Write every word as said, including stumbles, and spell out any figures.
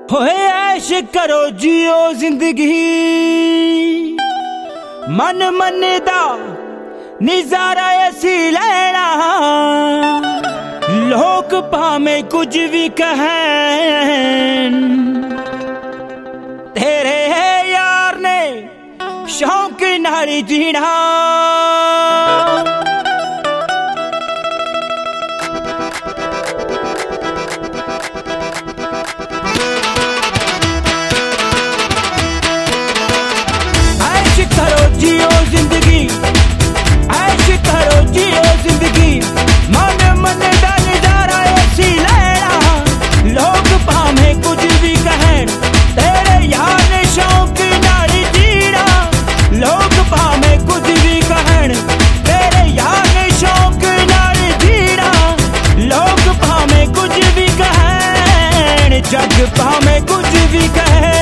होए ऐश करो जियो जिंदगी मन मन दा नजारा ऐसी लेना। लोग भाਵੇਂ कुछ भी कहन तेरे यार ने शौक नाल जीना। जियो जिंदगी ऐश करो जियो जिंदगी मन मन दा नजारा ऐसी लेना। लोग भाਵੇਂ कुछ भी कहन तेरे यार ने शौक नाल जीना। लोग भाਵੇਂ कुछ भी कहन तेरे यार ने शौक नाल जीना। लोग भाਵੇਂ कुछ भी कहन जग भाਵੇਂ कुछ भी कहे